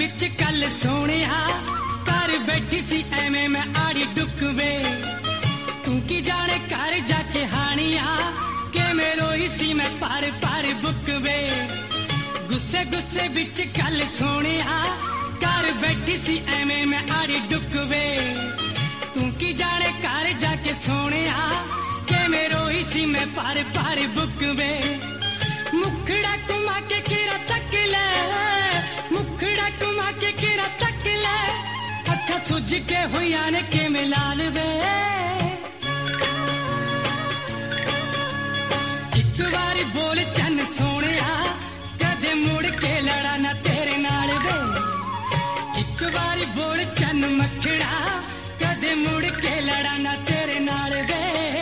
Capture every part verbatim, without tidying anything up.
विच कल सोनिया घर बैठी सी एवें मैं आड़ी डुकवे तू की जाने घर जाके हानिया के मेरो ही सी मैं पार पार बुकवे गुस्से गुस्से विच कल सोनिया घर बैठी सी एवें मैं आड़ी डुकवे तू की जाने घर जाके सोनिया के मेरो ही सी मैं पार पार बुकवे मुखड़ा कुमा के किरा तक ले मुखड़ा कुमा के किरा तक ले अखा सुज के हुई आने के मिलाल वे एक बारी बोल चन सोनिया कदे मुड़ के लड़ा ना तेरे नाल वे एक बारी बोल चन मखड़ा कदे मुड़ के लड़ा ना तेरे नाल वे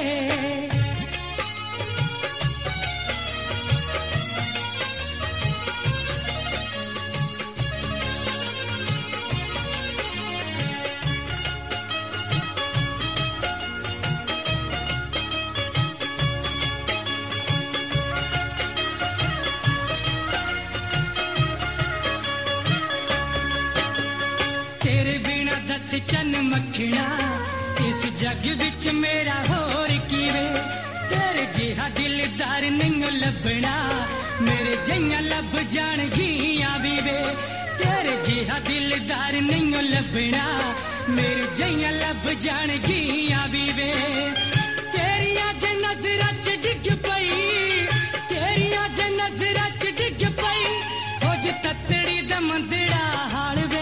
चन मखना इस जग विच मेरा होर कीवे तेरे जिहा दिलदार नहीं लभना मेरे जइया लब जान गिया भी वे तेरे जिहा दिलदार नहीं लभना मेरे जइया लब जान गिया भी वे तेरिया ज नजरां च डिग पई तेरिया ज नजरां च डिग पई हो ज ततड़ी दा मंदड़ा हाल वे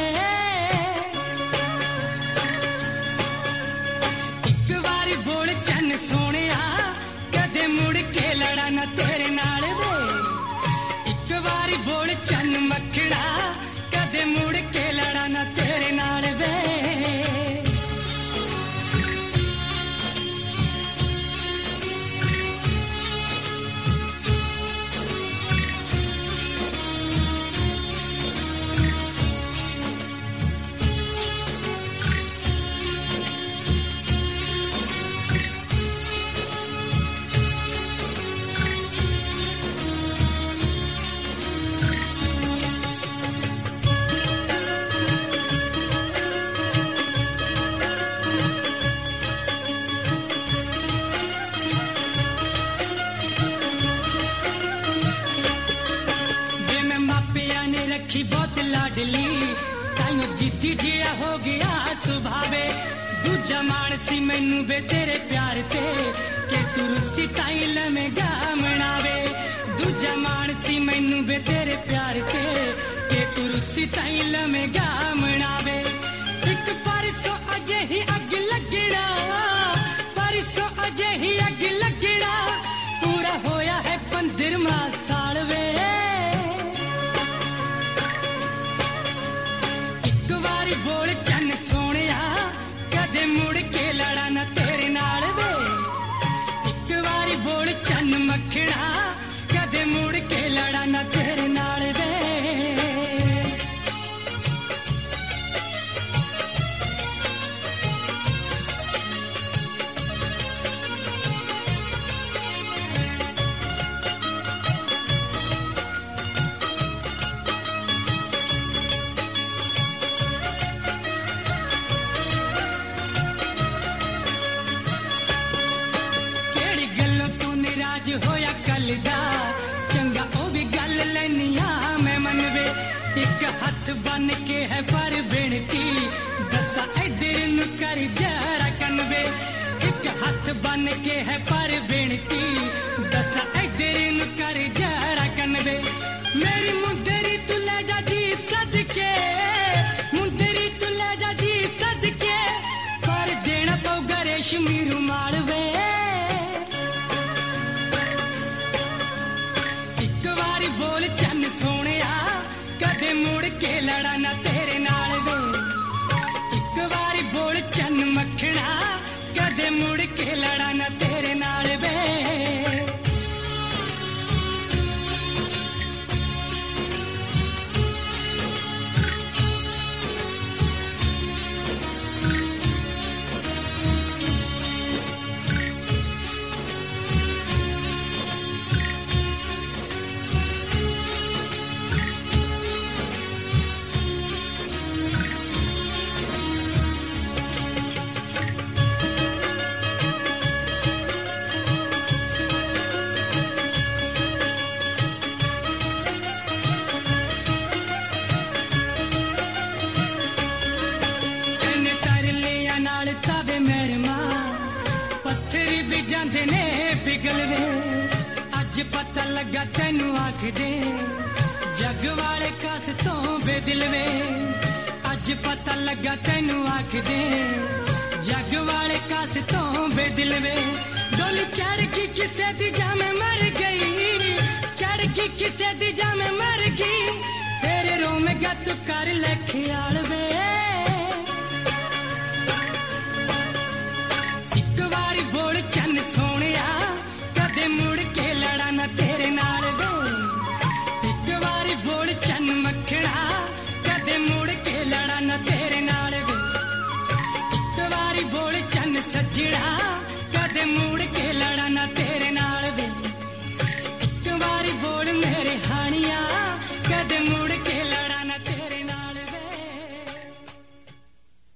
सोनिया कदे मुड़ के लड़ा ना तेरे नाल वे एक बारी बोल चन मखड़ा कदे मुड़ के लड़ा ना तेरे नाल वे बहुत लाडली ताइयों जिद्दी जिया हो गया सुभावे दूजा मानसी मैनू बे तेरे प्यार ते के तू रुसी ताई लमेगा मनावे दूजा मानसी मैनू बे तेरे प्यार ते के तू रुसी ताई लमेगा मनावे एक परसों अजे ही अग लगना परसों अजे ही अग लगना पूरा होया है पंद्रहवां साल वे बोल चन सोनिया कदे मुड़ के लड़ा ना तेरे नाल वे एक बारी बोल चन मखना कदे मुड़ के लड़ा ना तेरे नाल वे होया कल दा चंगा ओ भी गल लैनिया मैं मनवे एक हाथ बन के है पर बेनती दसा इधर नु कर जरा कनवे एक हाथ बन के है पर बेनती दसा इधर नु कर जरा कनवे मेरी मुंदरी तू ले जा जी सदके मुंदरी तू ले जा जी सदके पर देना पऊगा रेशमी रुमाल वे बोल चन सोनिया कदे मुड़ के लड़ा ना तेरे नाल वे एक बारी बोल चन मखना कदे मुड़ के लड़ा ना तेरे नाल वे ਜਾਂਦੇ ਨੇ ਪਿਘਲ ਵੇ ਅੱਜ ਪਤਾ ਲੱਗਾ ਤੈਨੂੰ ਆਖਦੇ ਜੱਗ ਵਾਲੇ ਕਾਸ ਤੋਂ ਬੇਦਿਲ ਵੇ ਅੱਜ ਪਤਾ ਲੱਗਾ ਤੈਨੂੰ ਆਖਦੇ ਜੱਗ ਵਾਲੇ ਕਾਸ ਤੋਂ ਬੇਦਿਲ ਵੇ ਡੋਲੀ ਚੜ ਗਈ ਕਿਸੇ ਦੀ ਜਾ ਮੈਂ ਮਰ ਗਈ ਚੜ ਗਈ ਕਿਸੇ ਦੀ ਜਾ ਮੈਂ ਮਰ ਗਈ ਤੇਰੇ ਰੋਵੇਗਾ ਤੂੰ ਕਰ ਲੈ ਖਿਆਲ ਵੇ ਇੱਕ ਵਾਰੀ ਬੋਲ ਚੰਨ ਸੋਹਣਿਆ ਕਦੇ ਮੁੜ ਕੇ ਲੜਾ ਨਾ ਤੇਰੇ ਨਾਲ ਵੇ ਇੱਕ ਵਾਰੀ ਬੋਲ ਚੰਨ ਮੱਖਣਾ ਕਦੇ ਮੁੜ ਕੇ ਲੜਾ ਨਾ ਤੇਰੇ ਨਾਲ ਵੇ ਇੱਕ ਵਾਰੀ ਬੋਲ ਚੰਨ ਸੱਜਣਾ